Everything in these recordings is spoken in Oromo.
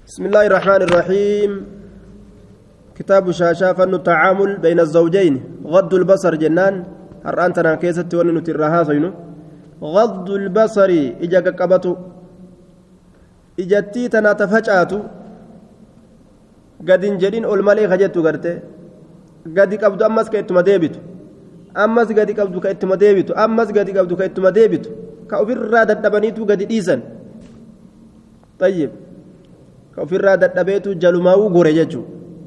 بسم الله الرحمن الرحيم كتاب شاشة فن التعامل بين الزوجين غض البصر جنان هرانتنا كيست وننترها صينو غض البصر إجا قبطو إجتي تنا تفجأتو قد انجلين المالي خجتو قرتي قد قبضو أمس كيتما ديبتو أمس قد قبضو كيتما ديبتو أمس قد قبضو كيتما ديبتو كأوفر رادة دبنيتو قد إيسان طيب ofirraa dadhabeetu jalumaa'uu gore jechuu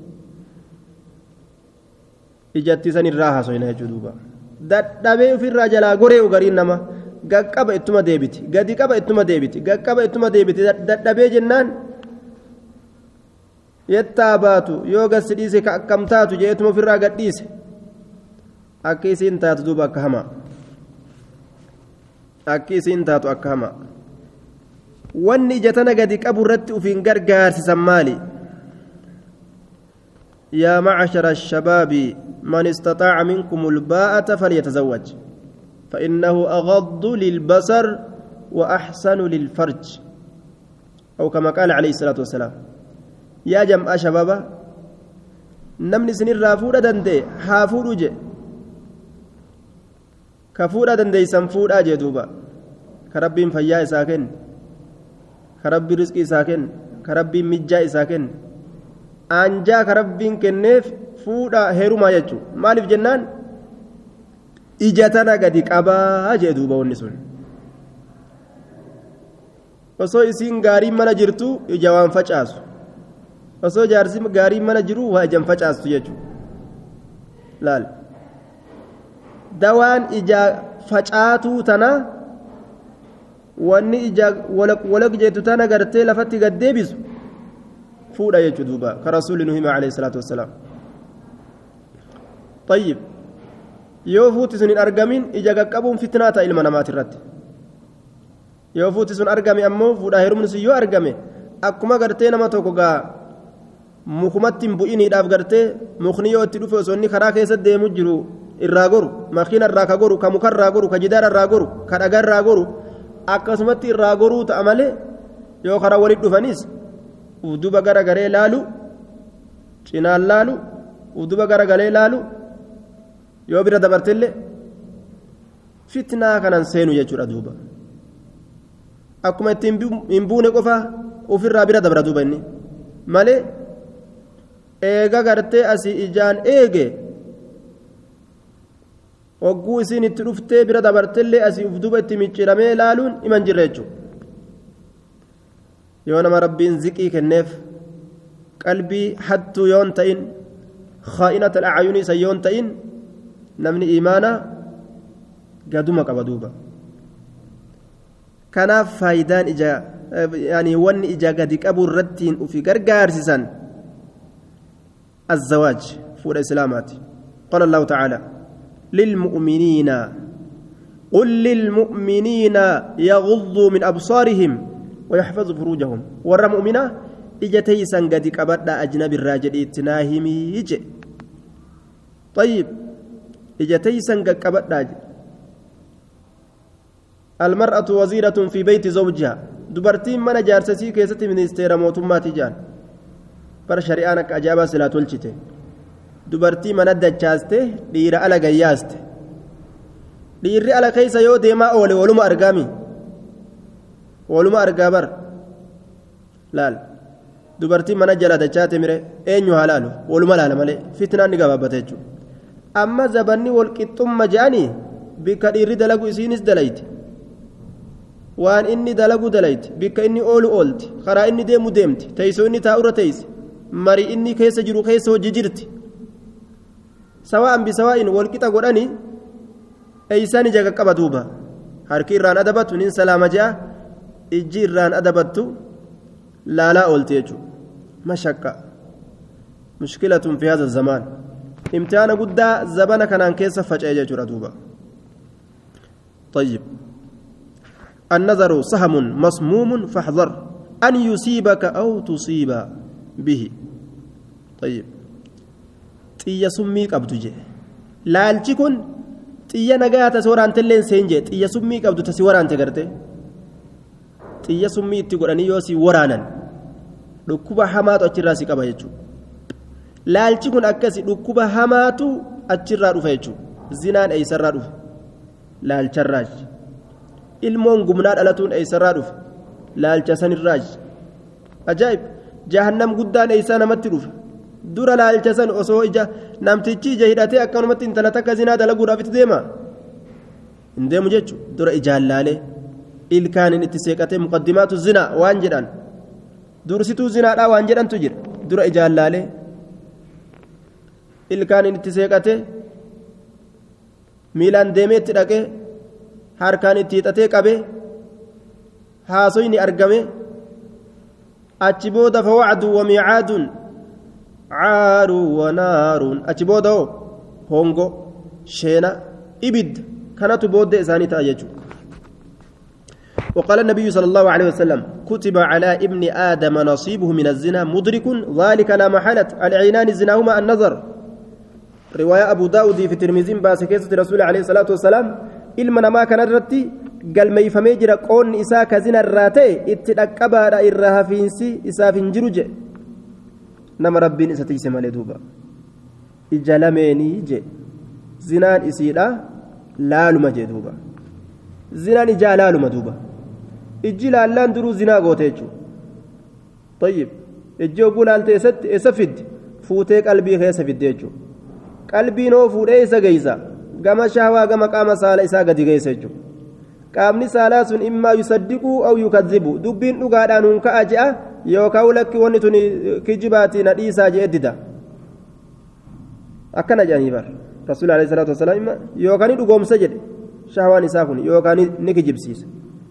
ijatti san irraa haasoyna jechuu duuba dadhabee ofirraa jalaa goree ugariin nama gaqqaba ittuma deebiti gadi qaba ittuma deebiti gaqqaba ittuma deebiti dadhabee jennaan yettaa baatu yoo gassi dhiise ka akkam taatu jeetuma ofirraa gadhiise akka isiin taatu duuba akka hamaa akka isiin taatu akka hamaa wanni ijatana gadi qabu irratti ufiin gargaarsisan maali yaa macshara ashabaabi man istaxaaca minkum ulbaa'ata falyatazawwaj fainnahu agaddu lilbasar wa axsanu lilfarj aw kama qaala calayhi salaatu wassalaam yaa jam'a shabaaba namni isinirraa fuudha danda'e haa fuudhu je ka fuudha dandeeysan fuudhaa jee duuba ka rabbiin fayyaa isaa kenne karabbii rizqii isaa kenna karabbiin mijjaa isaa kenna aanjaa karabbiin kenneef fuudha heerumaa jechuudha maaliif jennaan ijatana gadi qabaa jee duuba wanni sun osoo isiin gaariin mana jirtu ija waan facaasu osoo jaarsi gaariin mana jiru waa ijaan facaastu jechuudha laal dawaan ija facaatuu tanaa wanni ija walaq jeetu tana gartee lafatti gad deebisu fuudha jechuu duuba ka rasuuli nu hima alayhi salaatu wassalaam طيب yoo fuuti sun hin argamin ija qaqqabuun fitnaa ta'a ilma namaati irratti yoo fuuti sun argame ammoo fuudha heerumni sun yoo argame akkuma gartee nama tokko gaa mukumatti hin bu'iniidhaaf gartee mukni yoo itti dhufe osoo inni karaa keessa deemu jiru irraa goru makiina irraa ka goru ka mukarraa goru ka jidaara irraa goru ka dhagarraa goru akkasumatti irraa goruu ta'a malee yoo karaa walitti dhufanis uduba garagaree laalu cinaan laalu uduba garagaree laalu yoo bira dabartillee fitnaa kanan seenu jechuudha duuba akkuma ittiin hin buune qofa ofirraa bira dabra duuba inni malee eega gartee asii ijaan eege wagguu isiin itti dhuftee bira dabartillee asii uf duba itti micciiramee laaluun iman jirre jechuudha yoo nama rabbiin ziqii kenneef qalbii hattuu yoon ta'in khaa'inata al'aayunii isa yoon ta'in namni imaana gaduma qaba duuba kanaaf faayidaan ija yaani wanni ija gadi qabu irrattiin ufi gargaarsisan الزواج فور إسلامات قال الله تعالى للمؤمنين قل للمؤمنين يغضوا من أبصارهم ويحفظوا فروجهم ورى مؤمنة إجتي سنقدك أبدا أجنب الراجل إتناهم يجي طيب إجتي سنقدك أبدا المرأة وزيرة في بيت زوجها دبرتين من جارسسي كيستي من استيراموتمات جان بر شريانك أجابة سلا تلشته دبرتي من الدجازته دير على قياسته dhiirri ala keessa yoo deemaa oole waluma argaami waluma argaa bar laal dubartii mana jala dachaate mire eenyu halaalu waluma laala malee fitnaan ni gabaabbata jechuudha amma zabanni walqixxumma je'anii bikka dhiirri dalagu isiinis dalayti waan inni dalagu dalayti bikka inni oolu oolti karaa inni deemu deemti teessoo inni taa'urra teessi marii inni keessa jiru keessa hojii jirti sawa'an bisawaa'in walqixa godhanii eeysaan ija qaqqaba duuba harki irraan adabatu nin salaama je'a ijji irraan adabattu laalaa oolte jechuudha mashaqqa mushkilatun fi haadha zamaan imtihaana guddaa zabana kanaan keessa faca'e jechuudha duuba طيب النظر سهم مسموم فاحذر أن يصيبك أو تصيب به طيب xiyya summii qabdu je laalchi kun xiyya nagaa tas waraantelleen seenje xiyya summii qabdu tasi waraante garte xiyya summii itti godhanii yoo si waraanan dhukkuba hamaatu achirraa si qaba jechuudha laalchi kun akkasi dhukkuba hamaatu achirraa dhufa jechuudha zinaan eeysarraa dhufa laalcharraaj ilmoon gumnaa dhalatuun eeysarraa dhufa laalcha sanirraaj ajaa'ib jahannam guddaan eeysaa namatti dhufa dura laalcha san osoo ija namtichi ija hidhatee akkanumatti intala takka zinaa dalaguudhaaf itti deema hin deemu jechuudha dura ijaan laalee ilkaanin itti seeqatee muqaddimaatu zinaa waan jedhan dursituu zinaadhaa waan jedhantu jira dura ijaan laalee ilkaanin itti seeqatee miilaan deemee itti dhaqee harkaan itti hidhatee qabee haasoyni argame achi booda fawacduu wamiicaadun caaruu wanaaruun achi booda hongo sheena ibidda kanatu booddee isaanii ta'a jechuudha وقال النبي صلى الله عليه وسلم كتب على ابن آدم نصيبه من الزنا مدرك ذلك لا محالة العينان زناهما النظر رواية أبو داود في الترمذي باسكيسة رسول عليه الصلاة والسلام إلما ما كان رتي قال ما يفهمي جرى قون إساء كزنا الراتي اتتأكبا رأيرها فينسي إساء فينجرج نما ربين إساء تيسم لدوبا إجالميني جي زنان إسيرا لا لما جدوبا زنان إجالا لما دوبا ijji laallaan duruu zinaa goote jechuudha tayyib ijji oguu laalte isa fiddi fuutee qalbii keessa fidde jechuudha qalbiin hoo fuudhee isa geeysa gama shahwaa gama qaama saala isaa gadi geessa jechuudha qaamni saalaa sun immaa yusaddiquu aw yukazzibu dubbiin dhugaadhaan hun ka'a je'a yookaan lakki wanni tun kijibaatii na dhiisaa je'e dida akkana jedhanii bar rasuul alayhi salaatu wasalaam yookaan dhugoomsa jedhe shahwaan isaa kun yookaan ni kijibsiisa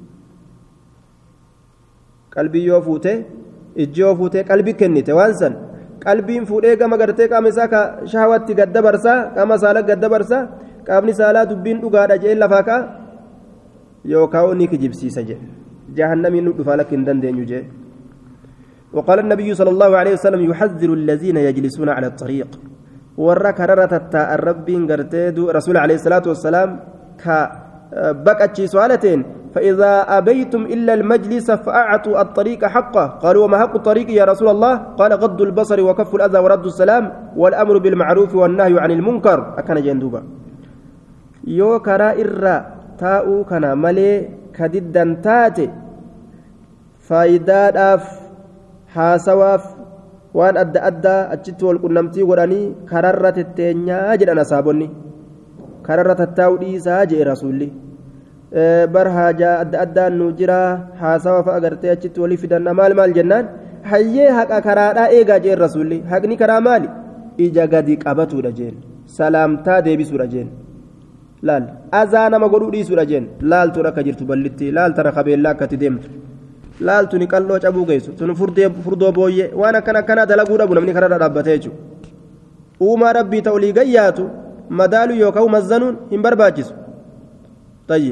qalbii yoo fuute ijji yoo fuute qalbii kennite waan san qalbiin fuudhee gama gartee qaama isaa ka shahwatti gadda barsaa qaama saalaa gadda barsaa qaamni saalaa dubbiin dhugaadha jee lafaa ka'a yookaan ni kijibsiisa jee jahannamiin nu dhufaa lakki hin dandeenyu jee وقال النبي صلى الله عليه وسلم يحذر الذين يجلسون على الطريق ورا كررت الرب غرتي رسول عليه الصلاه والسلام كبقتشي سؤالتين فإذا أبيتم إلا المجلس فأعطوا الطريق حقه قالوا وما حق الطريق يا رسول الله قال غض البصر وكف الأذى ورد السلام والأمر بالمعروف والنهي عن المنكر أكن جندوبا يو كرا إرّا تاؤ كنا ملي كددا تاتي فايدات أف حاسواف وان أدى أجت والقنمتي وراني كررت التنيا جدنا سابوني كررت التاودي ساجي رسولي bar haajaa adda addaan nu jira haasawa fa'a gartee achitti walii fidanna maal jennaan hayyee haqa karaadhaa eegaa jeen rasuulli haqni karaa maali ija gadi qabatuudha jeen salaamtaa deebisuudha jeen laal azaa nama godhuu dhiisuudha jeen laaltuun akka jirtu ballitti laaltana qabeellaa akkatti deemtu laaltuni qalloo cabuu geessu tun furdoo booyyee waan akkanaa dalaguu dhabu namni kararra dhaabbatee jechuudha uumaa rabbii ta'u liigayyaatu madaaluu yookaan mazzanuun hin barbaachisu tayyib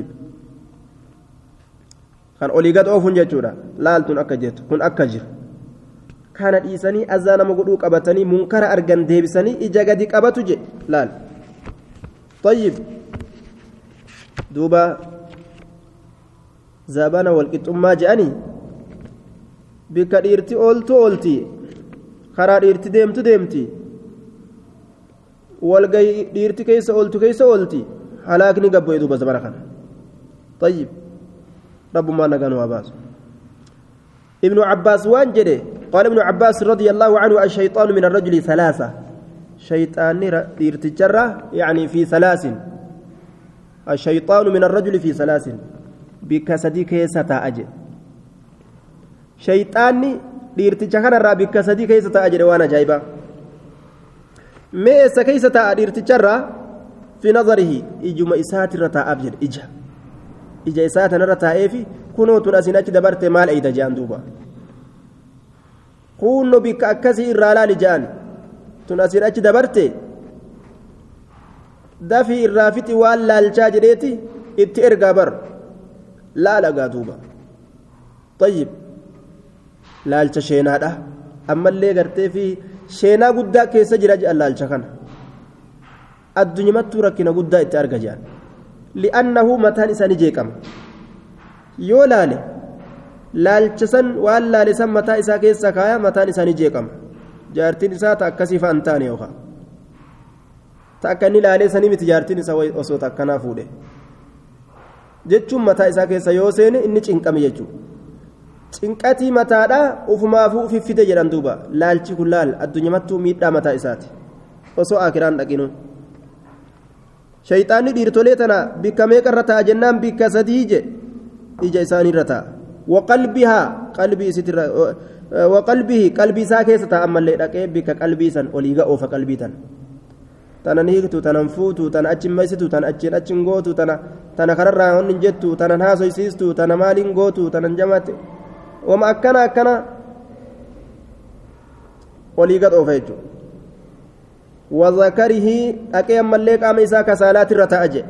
kan olii gad oofuun jechuudha laaltuun akka jettu kun akka jiru kana dhiisanii azaa nama godhuu qabatanii munkara argan deebisanii ija gadi qabatu je laal tayyib duuba zabana walqixxummaa je'anii bikka dhiirti oolti karaa dhiirti deemti walgayi dhiirti keessa oolti halaakni gabbo'e duuba zabana kana tayyib رب ما نغنوا عباس ابن عباس وانجده قال ابن عباس رضي الله عنه الشيطان من الرجل ثلاثة شيطان يرتجرى يعني في ثلاث الشيطان من الرجل في ثلاث بكسدي كيسة أجل شيطان يرتجرى بكسدي كيسة أجل وانا جايبا ميس كيسة يرتجرى في نظره إجمع إساتر أبجل ija isaa tanarra taa'eefi kunoo tun asiin achi dabarte maal eeyda je'an duuba kunno bikka akkasii irraa laali je'an tun asiin achi dabarte dafii irraa fixi waan laalchaa jedheeti itti ergaa bar laalagaa duuba tayyib laalcha sheenaadha ammallee gartee fi sheenaa guddaa keessa jira je'an laalcha kana addunyamattuu rakkina guddaa itti arga je'an لأنه متان إساني جيكم يولاله laalchisan waan laalisan mataa isaa keessa kaaya mataan isaanii jeeqama jaartiin isaa ta akkasii fa'an taane yookaan ta akka inni laalee sanii miti jaartiin isaa osoo takkanaa fuudhe jechuun mataa isaa keessa yoo seene inni cinqame jechuudha cinqatii mataadhaa ufumaafuu ufiffite jedhan duuba laalchi kun laal addunyamattuu miidhaa mataa isaati osoo akiraan dhaqinu shayxaanni dhiirtolee tana bikka meeqarra ta'a jennaan bikka sadii je ija isaaniirra ta'a waqalbihaa qalbii isitirra waqalbihi qalbii isaa keessa ta'a ammallee dhaqee bikka qalbii san olii ga'oofa qalbii tan tana hiiktu tanan fuutu tana achi maysitu tana achiin gootu tana kararraa honni jettu tanan haasoysiistu tana maaliin gootu tanan jamaate wama akkana olii gadhoofa jechuudha wazakarihi dhaqee ammallee qaama isaa kasaalaatirra ta'a je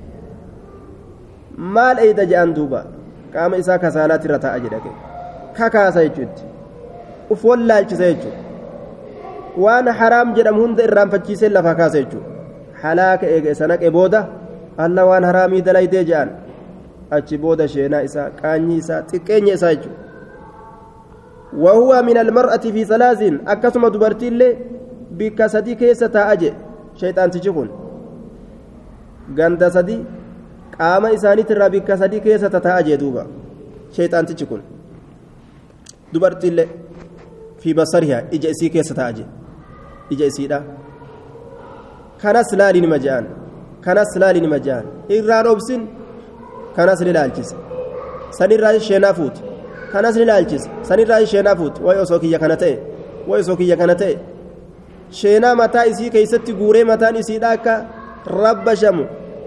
maal eeyda je'an duuba qaama isaa kasaalaatirra ta'a je dhaqee kakaasa jechuutti uf wallaalchisa jechuudha waan haraam jedhamu hunda irraanfachiisee lafa kaasa jechuudha halaaka eege isa naqe booda alla waan haraamii dalaydee je'an achi booda sheenaa isaa qaanyii isaa xiqqeenya isaa jechuudha وهو من المرأة في ثلاث أكثم دبرتي اللي بك سدي كيسة تاجي شيطان تجيكون غند سدي قام إساني ترى بك سدي كيسة تاجي دوبا شيطان تجيكون دبرتي اللي في بصرها إجأسي كيسة تاجي إجأسي دا كان سلالي مجان إران أبسن كان سلالجس سني راي شنافوت kanas ni laalchis sanirraa sheenaa fuut way osoo kiyya kana ta'e sheenaa mataa isii keessatti guuree mataan isiidha akka rabbashamu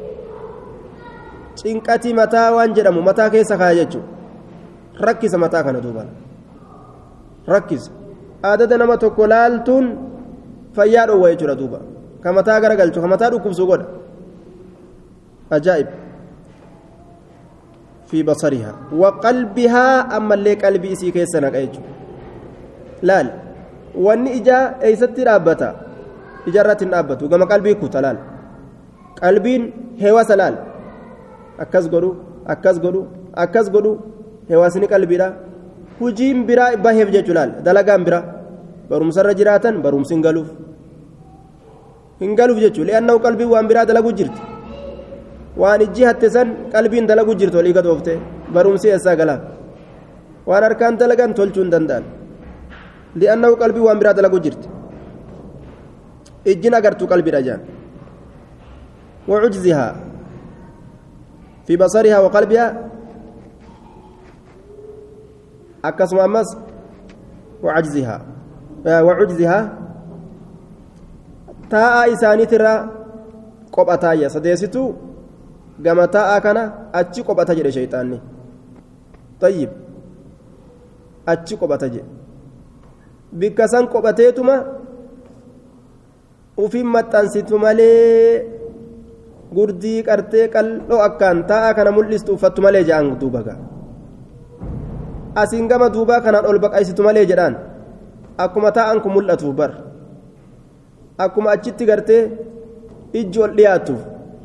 cinqatii mataa waan jedhamu mataa keessa kaaya jechuudha rakkisa mataa kana duuba rakkisa aadada nama tokko laaltuun fayyaa dhoowwa jechuudha duuba ka mataa garagalchu ka mataa dhukkubsu godha ajaa'ib في بصرها وقلبها أما اللي قلبي إسي كيسا نقايجو لال واني إجا أيستي رابطة إجارة رابطة وقام قلبي كتلال قلبين هوا سلال أكاز قدو هوا سني قلبي را هجيم برا باهب جلال دلقام برا بروم سر جراتا بروم سنغلوف جيجو لأنه قلبي وان برا دلقو جرت waan ijji hattesan qalbiin dalagu jirtu olii gad oofte barumsi eessaa galaa waan harkaan dalagan tolchuu hin danda'an li'annahu qalbii waan biraa dalagu jirti ijjin agartuu qalbiidha jaan وعجزها في بصرها وقلبها أكسم أمس وعجزها تاء إساني ترى قبطايا سديستو gama taa'aa kana achi qophata jedhe shayxaanni tayyib achi qophata jedhe bikka san qophateetuma ufiin maxxansitu malee gurdii qartee qal'oo akkaan taa'aa kana mul'istu uffattu malee jedhan duubaga asiin gama duubaa kanaan ol baqaysitu malee jedhaan akkuma taa'an kun mul'atuuf bar akkuma achitti gartee ijji ol dhiyaatuuf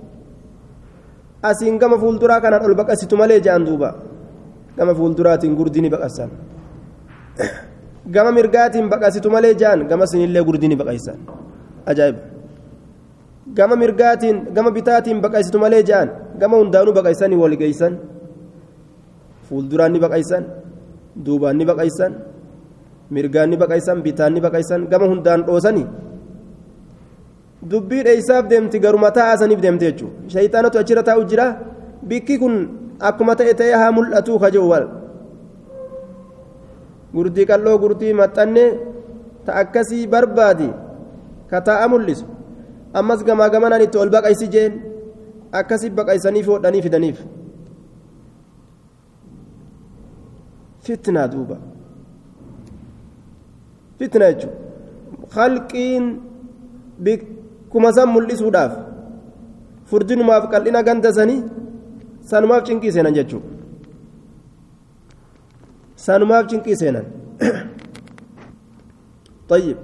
asiin gama fuulduraa kanaan ol baqasitu malee jedhan duuba gama fuulduraatiin gurdini baqasan gama mirgaatiin baqasitu malee jedhan gama sinillee gurdini baqaysan ajaa'ib gama mirgaatiin gama bitaatiin baqasitu malee jedhan gama hundaanuu baqaysanii wal geeysan fuulduraan ni baqaysan duubaan ni baqaysan mirgaan ni baqaysan bitaan ni baqaysan gama hundaan dhoosanii dubbii dheeysaaf deemti garuma taa'asaniif deemte jechuudha shayxaanatu achirra taa'u jira bikki kun akkuma ta'e ta'ee haa mul'atuu kaja'u wal gurdii qal'oo gurdii maxxannee ta akkasii barbaadi ka taa'a mul'isu ammas gamaa gamanaan itti ol baqaysi jeen akkasii baqaysaniif hodhanii fidaniif fitnaa duuba fitna jechuudha khalqiin kuma san mul'isuudhaaf furdinumaaf qal'ina gandasanii sanumaaf cinqii seenan jechuudha sanumaaf cinqii seenan tayyib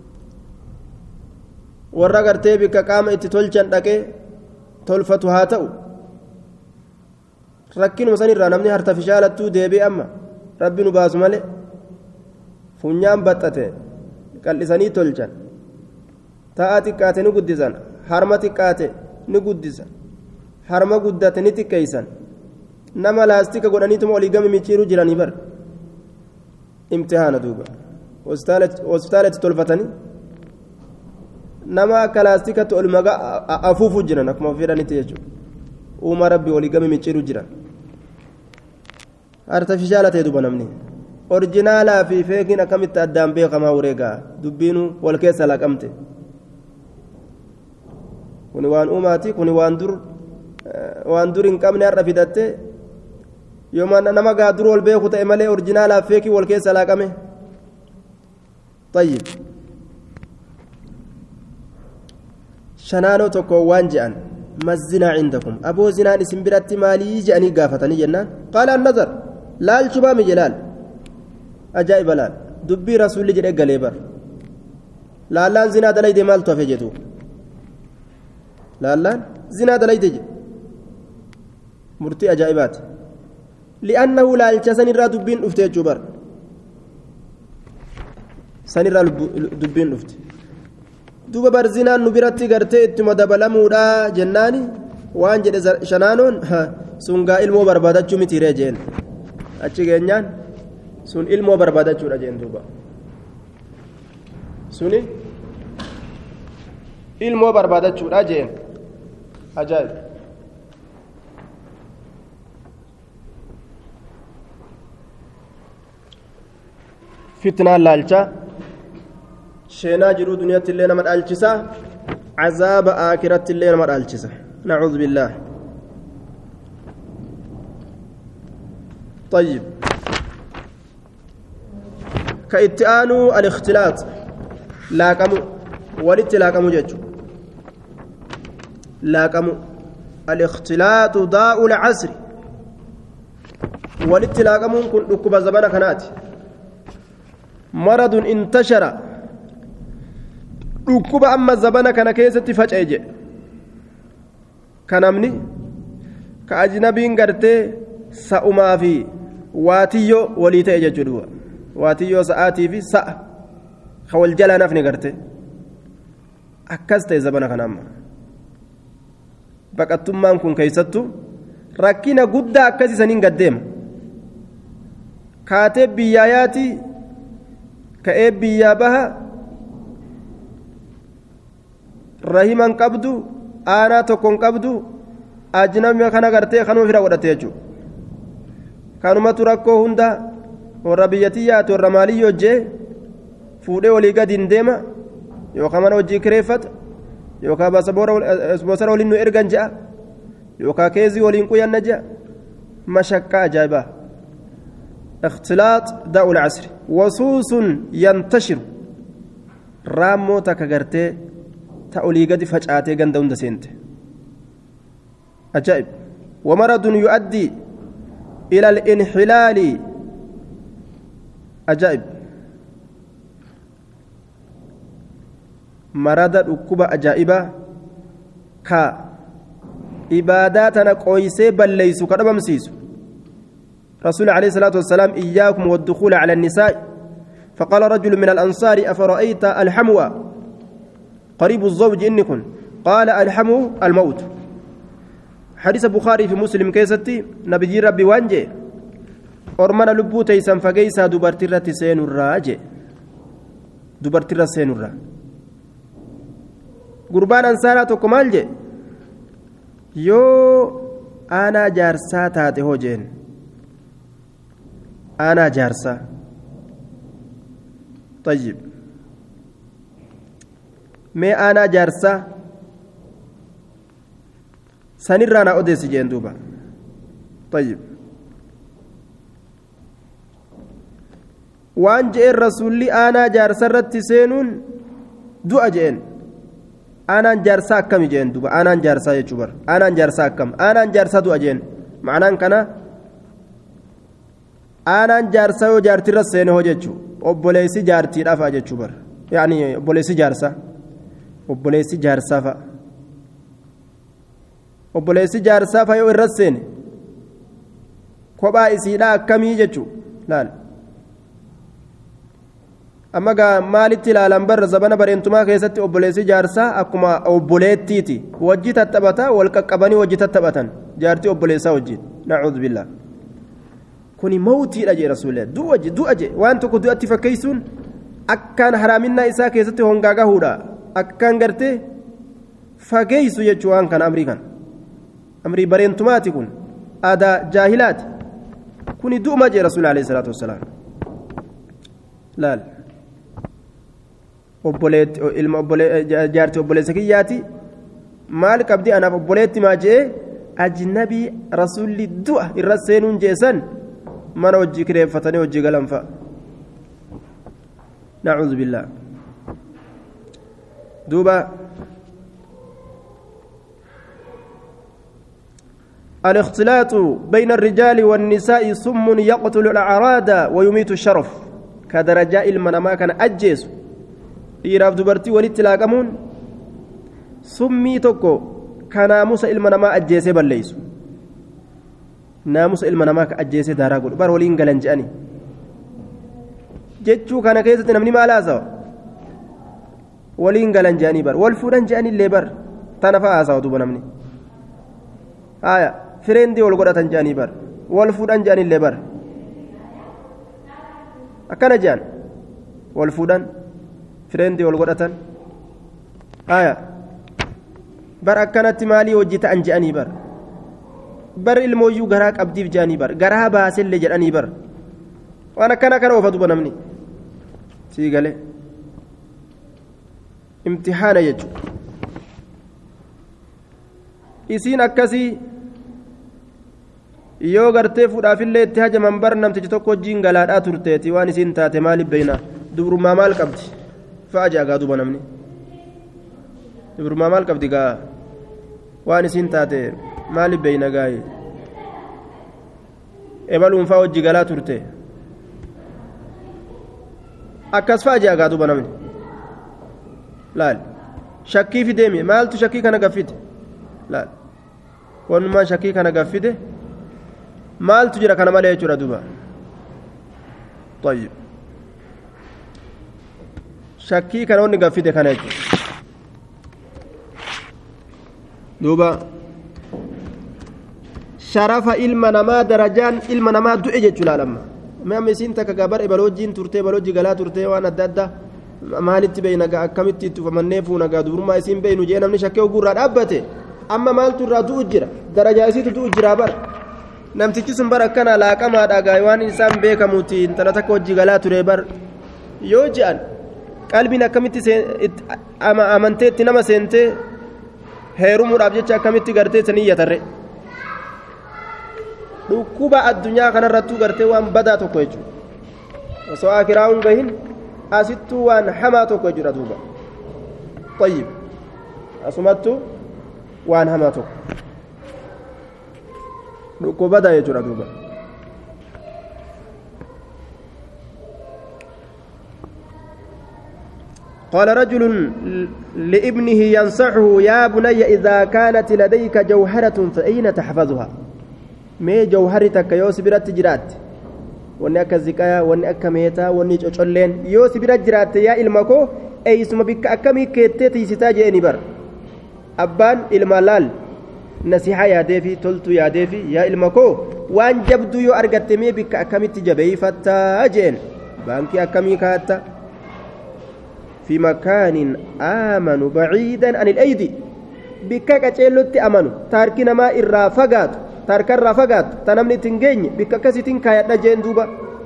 warra gartee bikka qaama itti tolchan dhaqee tolfatu haa ta'u rakkinuma sanirraa namni harta fishaalattuu deebi'e amma rabbi nu baasu malee funyaan baxxate qal'isanii tolchan ta'a xiqqaate ni guddisan harma xiqqaate ni guddisan harma guddate ni xiqqeeysan nama laastika godhaniituma olii gami micciiruu jiranii bar imtihaana duuba hospitaalatti tolfatanii nama akka laastikatti ol magaa afuufuu jiran akkuma fedhanitti jechuudha uuma rabbi olii gami micciiruu jiran artifishaala ta'e duuba namni orjinaalaa fi feekiin akkamitti addaan beekamaa wareegaa dubbiinu wal keessa laqamte kuni waan uumaati kuni waan dur hin qabne har'a fidatte yooma nama gaa dur wal beeku ta'e malee orjinaalaa fi feekii wal keessa laqame طيب شنانو تكو وان جان ما الزنا عندكم أبو زنا اسم برات مالي جاني قافتني جنان قال النظر لا الشبام جلال أجائب لال دبي رسول جري قليبر لا لان زنا دليد مال توفيجتو لا لان زنا دليد مرتي أجائبات لأنه لا الجسن الرا دبين أفتي جبر سن الرا دبين أفتي duuba barzinaan nu biratti gartee ittuma dabalamuudha jennaani waan jedhe shanaanoon sungaa ilmoo barbaadachuu mitiiree jeen achi geenyaan sun ilmoo barbaadachuudha jeen duuba suni ilmoo barbaadachuudha jeen ajaa'ib fitnaan laalchaa شينا جرو دنيا اللي نمد الجسا عذاب آخرة اللي نمد الجسا نعوذ بالله طيب كإتآنو الاختلاط لاكمو ولت لاكمو ججو لاكمو الاختلاط ضاء العصر ولت لاكمو كن ركب زمان كنات مرض انتشر dhukkuba amma zabana kana keessatti faca'e je kanamni ka ajnabiin gartee sa'umaa fi waatiyyoo walii ta'e jechuudha waatiyyoo sa'aatii fi sa'a ka wal jalaa nafni gartee akkas ta'e zabana kana amma baqattummaan kun keessattu rakkina guddaa akkasii saniin gaddeema kaatee biyyaayaati ka'ee biyyaa baha rahiman qabdu aanaa tokkon qabdu ajnabima kana gartee kanuma fira godhate jechuudha kanumatu rakkoo hunda warra biyyattii yaate warra maalii hojjee fuudhee walii gadi hin deema yookaan mana hojii kireeffata yookaan boosara waliin nu ergan ja'a yookaan keezii waliin quyyanna ja'a mashakkaa ajaa'ibaa اختلاط داء العصر وصوص ينتشر رامو تكغرتي تأولي قد فجأتي قندون دسنت عجائب ومرض يؤدي إلى الانحلال عجائب مرض الأكبة عجائبة كا إباداتنا قويسي بل ليسوا كربم سيسوا رسول عليه الصلاة والسلام إياكم والدخول على النساء فقال رجل من الأنصار أفرأيت الحموى قريب الزوج إنكم قال الحمو الموت حديث البخاري في مسلم كيستي نبي ربي وانجي أرمنا لبو تيسان فقيسا دبرترة سين الراجي دبرترة سين الراجي قربان أنسانا تكمال جي يو أنا جارسا تاتي هوجين أنا جارسا طيب ما أنا جارسا سنرانا أوديس جندوبا طيب وان جاء الرسول أنا جارسا رتسينون دو أجين أنا جارسا كم جندوبا أنا جارسا يجبر أنا جارسا كم أنا جارسا دو أجين معناه كنا aanaan jaarsaa yoo jaartirra seene hojjechuu obboleessi jaartiidhaaf jechuu bar yaani obboleessi jaarsaa fa'a obboleessi jaarsaa fa'a yoo irra seene kophaa isiidhaa akkamii jechuu laal amma gaa maalitti ilaalan barra zabana bareentumaa keessatti obboleessi jaarsaa akkuma obboleettiiti wajji tattaphata wal qaqqabanii wajji tattaphatan jaartii obboleessaa wajjin nacuudhu billaa kuni mawtiidha jee rasuulee du'a jee waan tokko du'atti fakkeessuun akkaan haraaminaa isaa keessatti hongaa gahuudha akkaan gartee fageessu jechuu waan kana amrii bareentumaati kun aadaa jaahilaati kuni du'uma jee rasuulee alayhi salaatu wassalaam laal jaartii obboleessa kiyyaati maal qabdi anaaf obboleetti maa jee ajnabii rasuulli du'a irra seenuun jeesan mana hojii kireeffatanii hojii galan fa'a nacuudhu billaa duuba الاختلاط بين الرجال والنساء سم يقتل الأعراض ويميت الشرف كدرجاء المنما كان أجيس dhiiraaf dubartii walitti laaqamuun summii tokko ka naamusa ilma namaa ajjeesee balleessu naamusa ilma namaa ka ajjeesee daaraa godhu bar waliin galan je'ani jechuu kana keessatti namni maal haasawa waliin galan je'anii bar wal fuudhan je'anii illee bar tana fa'a haasawa duuba namni haaya fireendii wal godhatan je'anii bar wal fuudhan je'anii illee bar akkana je'an wal fuudhan fireendii wal godhatan aya bar akkanatti maalii hojii ta'an je'anii bar ilmooyyuu garaa qabdiif je'anii garaa baasellee jedhanii waan akkana kana oofa duba namni sii galee imtihaana jechu isiin akkasii yoo gartee fuudhaafillee itti hajaman bar namtichi tokko wajjiin galaadhaa turteeti waan isiin taate maaliif beeyna dubrummaa maal qabdi فأجا قادوا بنمني برما مال قبدي قا وأنا سنتاتي مالي بين قاي إبلون فاوجي قلا ترتي أكاس فأجا قادوا بنمني لا شكي في ديمي مال تشكي كان قفيت لا وانما شكي كان قفيت مال تجرى كان مالي يجرى دوبا طيب shakkii kana onni gaffite kana jechuudha duuba sharafa ilma namaa darajaan ilma namaa du'e jechuudha lamma amma isiin takka gabar ebaloojiin turtee ebalooji galaa turtee waan adda addaa maalitti beeyna akkamitti itti ufamannee fuuna gaa dubrummaa isiin beeynu jee namni shakkee ogurraa dhaabbate amma maaltu irraa du'u jira darajaa isiitu du'u jira bar namtichi sun bar akkana laaqamaadha gaa waan isaan beekamuuti intala takka hojii galaa ture bar yoo je'an qalbiin akkamitti amanteetti nama seentee heerumuudhaaf jecha akkamitti gartee sanii yatarre dhukkuba addunyaa kanarrattuu gartee waan badaa tokko jechuudha osoo akiraa hin gahin asittuu waan hamaa tokko jechuudha duuba tayyib asumattu waan hamaa tokko dhukkuba badaa jechuudha duuba قال رجل لابنه ينصحه يا بني إذا كانت لديك جوهرة فأين تحفظها ما جوهرتك يوسف برات جرات واني أكا الزكايا واني أكا ميتا واني جولين يوسف برات جرات يا إلمكو أي اسم بك أكمي كتتي ستاج إنبر أبان المالال نصيحة يا ديفي تلتو يا ديفي يا إلمكو وان جبدو يو أرغتمي بك أكمي تجبي فتاجين بانكي أكمي كاتا في مكان آمن بعيدا عن الأيدي بك كتشيلوت أمنوا تاركنا ما الرافقات تارك الرافقات تنمني تنجين بك كسيتين كايتنا جين دوبا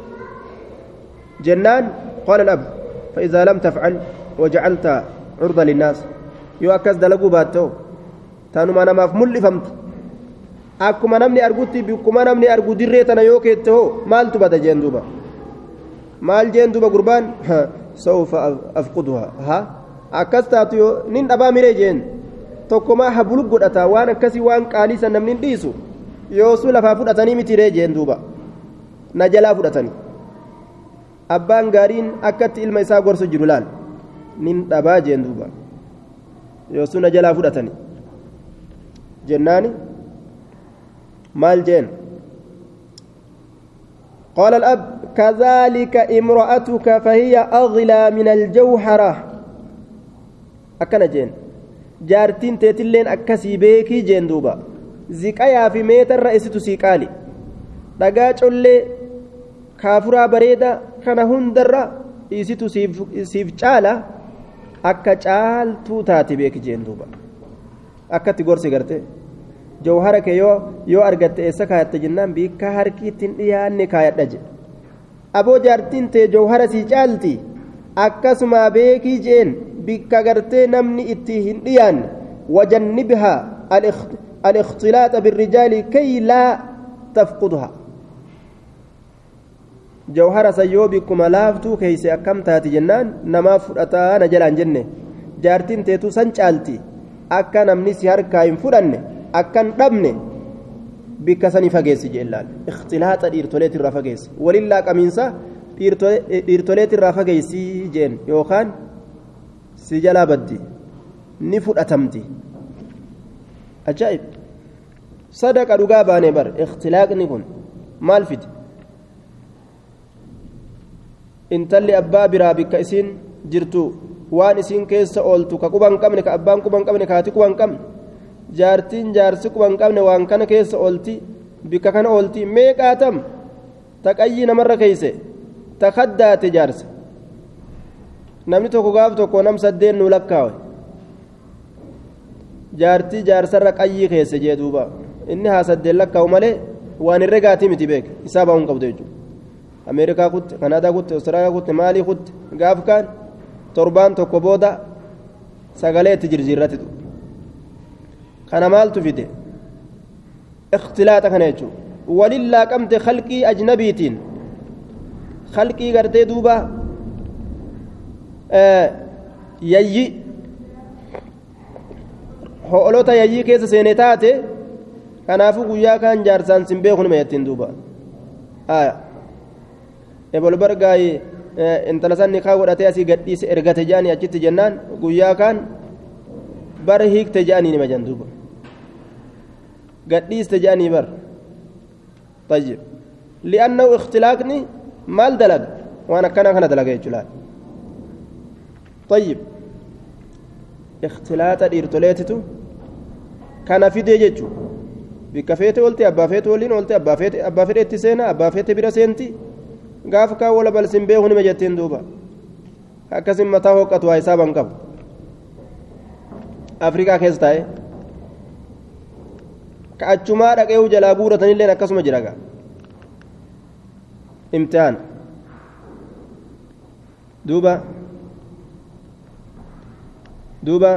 جنان قال الأب فإذا لم تفعل وجعلت عرضة للناس يؤكس دلقوا باتو تانو ما نماف ملي فهمت أكما نمني أرقوتي بكما نمني أرقو دريتنا يوكيتو مال تبدا جين دوبا مال جين دوبا قربان سوف أفقدها ها أكستاتيو نين أبا ميريجين توكما حبلوك قدأتا وانا كسي وان قاليسا نمنين ديسو يوسو لفا فدتني متيريجين دوبا نجلا فدتني أبان غارين أكت إلما إسا غرسو جرولان نين أبا جين دوبا يوسو نجلا فدتني جناني مال جين قال الأب كذلك امرأتك فهي أغلى من الجوهرة أكنا جين جارتين تيتلين أكسي بيكي جين دوبا زكايا في ميتر رئيسة سيكالي دقاج اللي كافرا بريدا كان هندر إيسيتو سيف جالا أكا جال توتاتي بيكي جين دوبا أكا تقول سيغرتي جوهرك يو أرغت إيسا كايت جنان بيكا هركيتين إياني كايت نجي أبو جارتين تي جوهر سي جالتي أكا سما بيكي جين بيكا غرتي نمني إتيهن إيان وجنبها الاختلاط بالرجال كي لا تفقدها جوهر سيو بكما لافتو كيسي أكام تاتي جنان نما فرأتا نجلان جنة جارتين تيتو سنجالتي أكا نمني سيهر كاين فرأني أكا نبني بك سني فقيس جلال اختلاط الإرتوليت الرفقيس ولله كمينسا إرتوليت الرفقيس جين يوخان سجلا بدي نفر أتمتي أجائب صدق رقابة نبر اختلاق نكون مالفت intalli abbaa biraa bikka isiin jirtu waan isiin keessa ooltu ka quban qabne ka abbaan quban qabne ka haati quban qabne jaartiin jaarsi quban qabne waan kana keessa oolti bikka kana oolti meeqaatam taqayyii namarra keeyse takaddaate jaarsa namni tokko gaaf tokko nam saddeen nu lakkaawe jaartii jaarsarra qayyii keesse jee duuba inni haa saddeen lakkaawu malee waan irra gaatii miti beek isaa baa'uun qabdu jechuudha ameerikaa kutte kanaadaa kutte awustiraaliyaa kutte maalii kutte gaaf kaan torbaan tokko booda sagalee itti jirjiirratti kana maaltu fide ikhtilaaxa kana jechuudha walillaa qabde khalqii ajnabiitiin khalqii gartee duuba yayyi ho'olota yayyii keessa seenee taate kanaafuu guyyaa kaan jaarsaan sin beekun mayattiin duuba ebol bargaay intala sanni kaa godhatee asii gadhiise ergate jaanii achitti jennaan guyyaa kaan bar hiikte jaanii nima jan duuba gadhiiste jaanii bar طيب لأنه اختلاقني مال دلق وأنا كان دلق يجلال طيب اختلاط الإرتوليتو كان في ديجو بكفيت قلت أبا فيت ولين قلت أبا فيت اتسينا أبا فيت برسينتي gaaf kaa wala balsin beeku nima jettiin duuba akkasin mataa hoqqatu waa hisaaban qabu afrikaa keessa taa'e ka achumaa dhaqeehu jalaa guuratanilleen akkasuma jira gaa imtihaan duuba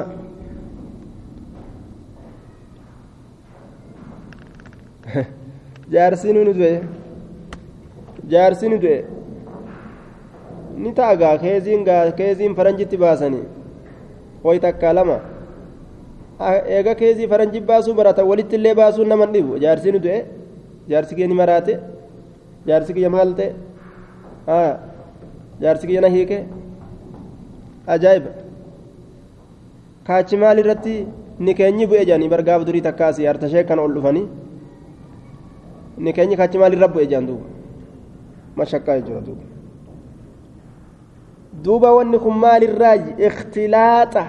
jaarsiin nu du'e jaarsini du'e ni taagaa keeziin faranjitti baasanii hoy takkaa lama eega keezii faranji baasuu barata walitti illee baasuun naman dhibu jaarsini du'e jaarsi kiyya ni maraate jaarsi kiyya maal ta'e jaarsi kiyya na hiike ajaa'iba kaachi maal irratti ni keenyi bu'e jaanii bargaaf durii takkaasii hartashee kan ol dhufanii ni keenyi kaachi maal irra bu'e jaan duuba مشكاي جرا دوبا وني خمال الراج اختلاطه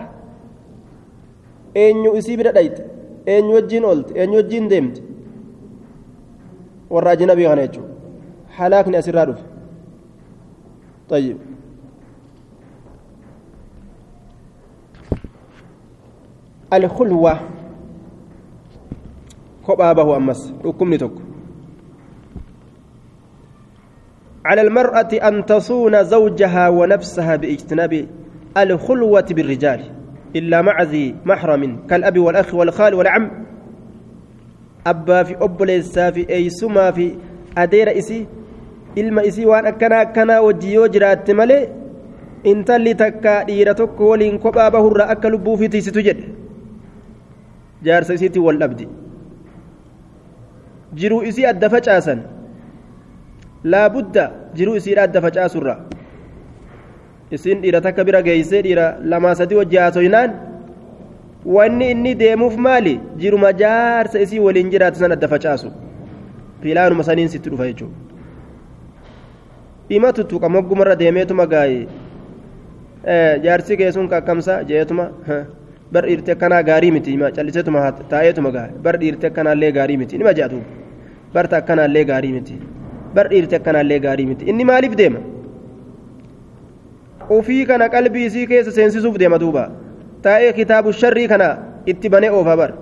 اينو اسي بدايت اينو وجين اولت اينو وجين ديمت والراجنا بيغنيچو حلاكني اسرادف طيب الخلوه كبابه امس حكمني توك على المرأة أن تصون زوجها ونفسها باجتناب الخلوة بالرجال إلا مع ذي محرم كالأب والأخ والخال والعم أبا في أبليسا في أي سما في أدير إسي إلما إسي وأنا كنا وجيو جرات ملي إنت اللي تكا ديرتك ولين كبا بهر أكل بوفي تيستجد جار سيتي والأبد جرو إسي أدفج آسن لا بد جرو إسي أدفج آسرة إسين ديرتك برا جيسي ديرا لما ستي وجاسوينان wanni inni deemuuf maali jiruma jaarsa isii waliin jiraatu san adda facaasu filaanuma saniin sitti dhufa jechuudha imatu tuqa moggumarra deemeetuma gaayee jaarsi keessuun kakkamsa jeetuma bar dhiirti akkanaa gaarii miti ima calliseetuma taa'eetuma gaayee bar dhiirti akkanaallee gaarii miti nima jedhatu barta akkanaallee gaarii miti bar dhiirti akkanaallee gaarii miti inni maaliif deema ufii kana qalbii isii keessa seensisuuf deema duuba taa'ee kitaabu sharrii kana itti banee oofa bar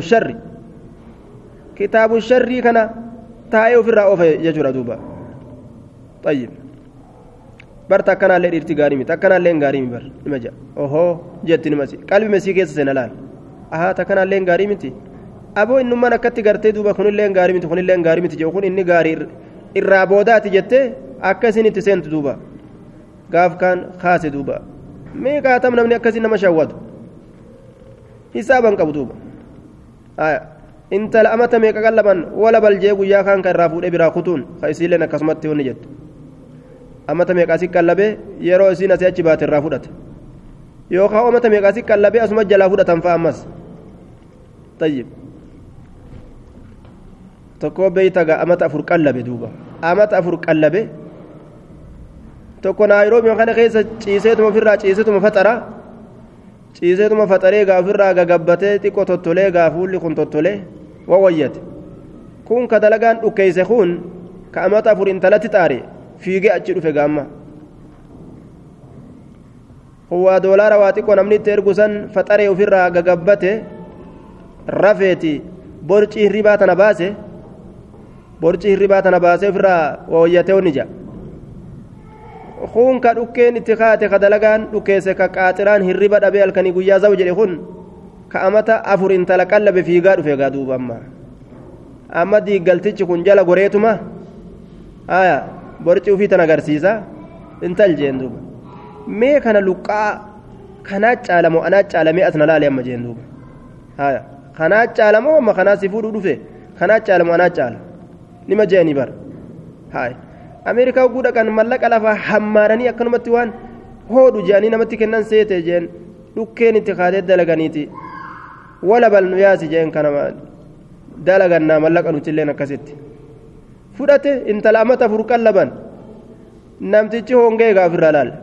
kitaabu sharrii kana taa'ee ofirraa oofa jechuudha duuba طيب برت أكنا اللي إرتقاري مت أكنا اللي إنقاري مبر نمجا أوه جت نمسي قلبي مسيك يسسنالان تكنا اللي إنقاري متي أبو إنه ما نكتي قرتي دوبا خون اللي إنقاري مت خون اللي إنقاري مت جو خون إني قاري الرابودات جت أكسين تسنت دوبا قاف كان خاص دوبا مي كاتم نمني أكسين مشاوات حسابا كبدوبا انت لأمت ميك قلبا ولا بلجيب يا كان كرافود ابرا خطون خيسيلنا كسمت ونجت أمت ميك اسك قلبه يرو سينا سيچ بات الرافودت يو خا أمت ميك اسك قلبه اسم جلافودت فامس طيب تكو بيتغا أمت افر قلبه دوبا أمت افر قلبه تكو نايروبي خانه خيس چيسيتو فرا چيسيتو فترا ciiseetuma faxaree gaafirraa gagabbatee xiqqoo tottolee gaafuulli kun tottolee wawayyate kun ka dalagaan dhukkeeyse kun ka amata afur intalatti xaare fiigee achi dhufe gaamma waa doolaara waa xiqqoo namni itti ergu san faxaree ofirraa gagabbate rafeeti borcii hirribaa tana baase ofirraa wawayyatee onija kun ka dhukkeen itti kaate ka dalagaan dhukkeesse ka qaaxiraan hirriba dhabee halkanii guyyaa zawu jedhe kun ka amata afur intala qallabe fiigaa dhufe gaa duuba amma diiggaltichi kun jala goreetuma borci ufii tan agarsiisa intal jeen duuba mee kana luqqaa kanaa caalamoo anaa caalamee asna laale amma jeen duuba kanaa caalamoo amma kanaa si fuudhuu dhufe kanaa caalamoo anaa caala nima jeeni bar ameerikaa guudha kan mallaqa lafaa hammaaranii akkanumatti waan hoodhu je'anii namatti kennan seete jeen dhukkeen itti kaatee dalaganiiti wala bal nu yaasi jeen kana dalagannaa mallaqa nuti illeen akkasitti fudhate intala amata afur qallaban namtichi hongee gaafirraa laal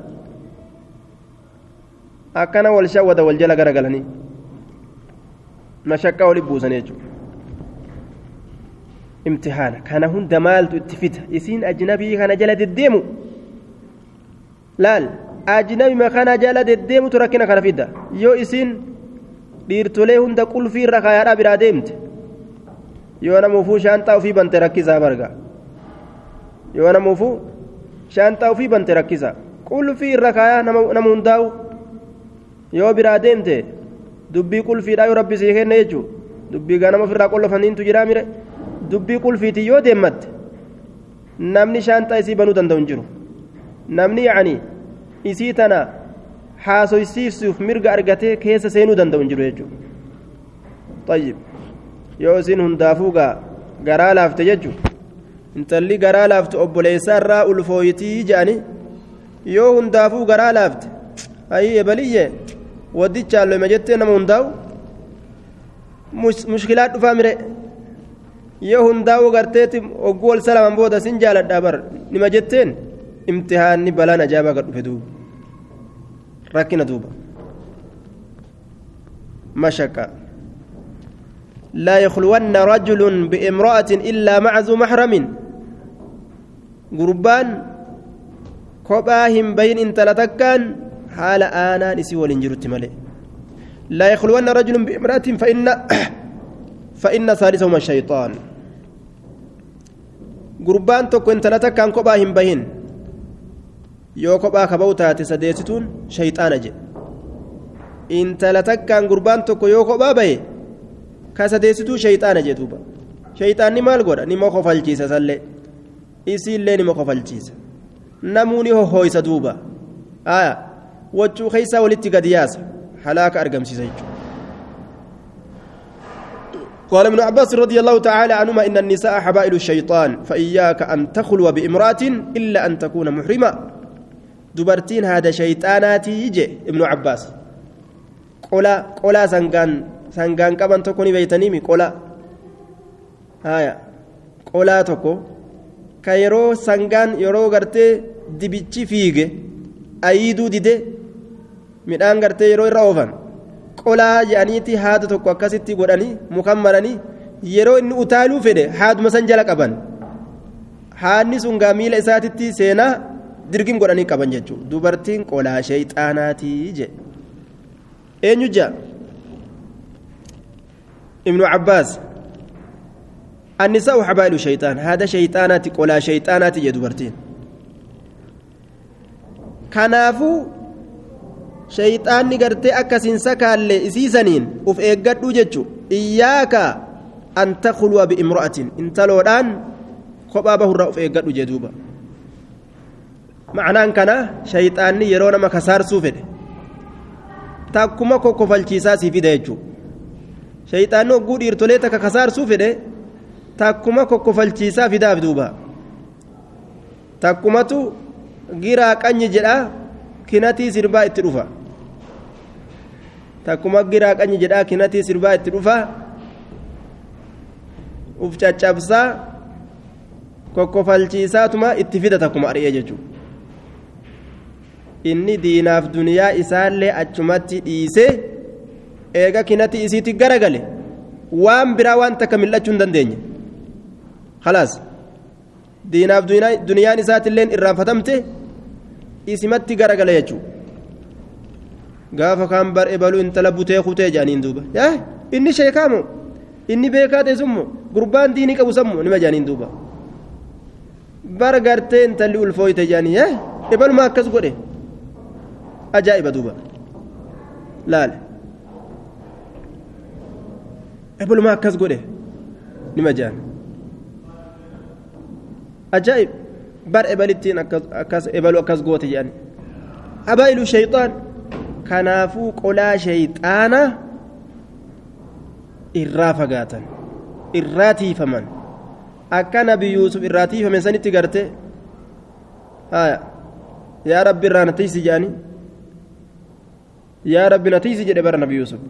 akkana wal shawwada wal jala garagalanii mashaqqa wali buusan jechuudha امتحانا كان هند مالت اتفت يسين أجنبي كان جلد الديمو لال أجنبي ما كان جلد الديمو تركنا كان فيدا يو يسين بيرتولي هند كل في رخايا برا ديمت يو أنا موفو شانتا وفي بنت ركيزا برغا يو أنا موفو شانتا وفي بنت ركيزا كل في رخايا نمونداو يو برا ديمت دبي كل في رايو ربي سيخين نيجو دبي غانا مفرا كل فنين تجرا ميري dubbii qulfiitii yoo deematte namni shaantaa isii banuu danda'u hin jiru namni yaanii isii tana haasoysiisuuf mirga argatee keessa seenuu danda'u hin jiru jechuudha tayyib yoo isin hundaafuu garaa laafte jechuudha intalli garaa laafte obboleessaa irraa ulfooyitii jedhani yoo hundaafuu garaa laafte ayii ebaliyye waddichaallo ima jettee nama hundaa'u mushkilaa dhufaa mire yoo hundaa'uu garteeti ogguu wal salaman booda sin jaaladhaa bar nima jetteen imtihaanni balaan ajaa'ibaa gad dhufe duuba rakkina duuba mashaqqa laa yakhluwanna rajulun biimra'atin illaa maca zu maxramin gurbaan kophaa hin bayin intala takkaan haala aanaan isii waliin jirutti malee laa yakhluwanna rajulun biimra'atin فإن ثالثهما الشيطان قربان تكو انت لا تكان كوبا هم بهن يو كوبا كبوتا تسديستون شيطان جي انت لا تكان قربان تكو يو كوبا بهي كسديستو شيطان جي توبا شيطان نمال قولا نمو خفال جيسا سالي إسي اللي نمو خفال جيسا نموني هو يسدوبا وجو خيسا ولتي قدياسا حلاك أرقم سيسيجو قال ابن عباس رضي الله تعالى عنهما إن النساء حبائل الشيطان فإياك أن تخلو بامرأة إلا أن تكون محرمة دبرتين هذا شيطاناتي يجي ابن عباس قولا سنغان كمان تكوني بيتنيمي قولا قولا تكو كيرو سنغان يرو غرتي dibichi fiige ayiiduu dide midhaan gartee yeroo irra oofan qolaa jedhaniiti haada tokko akkasitti godhanii mukaan maranii yeroo inni utaaluu fedhe haaduma san jala qaban haadni sun gaa miila isaatitti seenaa dirgim godhanii qaban jechuudha dubartiin qolaa shayxaanaatii jedhe eenyu jaa ibnu cabbaas النساء حبائل الشيطان هذا شيطانات قولا شيطانات يدبرتين كنافو شيطان نغرتي أكسين سكال إسيسانين وف إيقاد وجدشو إياك أن تخلو بامرأة انت لوران خبابه الرأف إيقاد وجدوبا معنى كان شيطان يرون ما كسار سوفد تاكما كوكو فالكيساسي في ديجو شيطان نقول إرتوليتك كسار سوفد takkuma kokkofalchiisaa fidaaf duuba takkumatu giraa qanyi jedha kinatii sirbaa itti dhufa takkuma giraa qanyi jedha kinatii sirbaa itti dhufa uf caccabsaa kokkofalchiisaatuma itti fida takkuma ari'ee jechuudha inni diinaaf duniyaa isaallee achumatti dhiisee eega kinatii isiitti garagale waan biraa waan takka mil'achuu hin dandeenye خلاص ديناف دنيان إسات اللين إرافة إسمتي غرقل يجو غافا كان بر إبالو انت لبوتي خوتي جانين دوبا إني شيكامو إني بيكات يسمو قربان ديني كبو سمو نما جانين دوبا بر غرتي انت اللي ألفوي تجاني إبالو ما أكس قده أجائب دوبا لا إبالو ما أكس قده نما جان أجائب بر إبالتين أكاس إبالو أكاس قوتي يعني أبايل الشيطان كنافو قلا شيطانا إرافقاتا إراتي فمن أكا نبي يوسف إراتي فمن سنتي قرتي يا رب الرانتيسي جاني يا رب نتيسي جدي بر نبي يوسف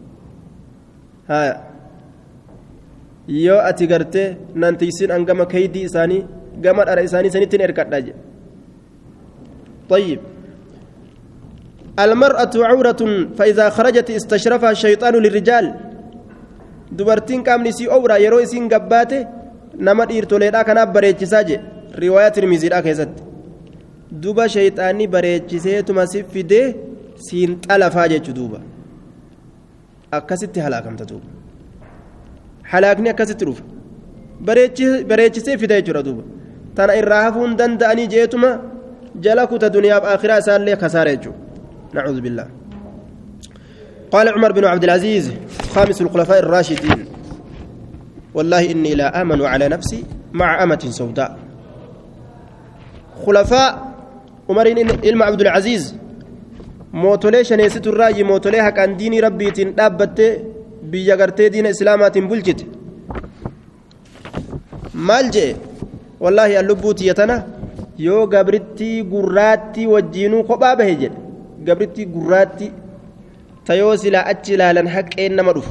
yoo ati gartee nantiisin angama kaydii isaanii gama dhara isaanii sanittiin erkadhaa jedhe طيب المرأة عورة فإذا خرجت استشرفها الشيطان للرجال دبرتين كامل سي أورا يرو سين قباته نمت إرتوليدا كان بريتشساجي رواية ترمذي لا كيست دوبا شيطاني بريتشسيتو مسيف فيدي سين تلفاجي دوبا أكست هلاكم تدوبا halaakni akkasitti dhufa bareechisee fida jechuudha duuba tana irraa hafuun danda'anii jeetuma jala kuta duniyaaf aakhiraa isaallee kasaara jechuudha nacuudhu billah قال عمر بن عبد العزيز خامس الخلفاء الراشدين والله إني لا آمن على نفسي مع أمة سوداء خلفاء عمر إلما عبد العزيز موتولي شنيست الراجي موتولي حق عن ديني ربي تنابت biyya gartee diina islaamaatiin bulchite maal jee wallaahi allubbuu tiyyatana yoo gabrittii gurraattii wajjiinuu kophaa bahe jedhe gabrittii gurraattii tayoo silaa achi ilaalan haqqeen nama dhufu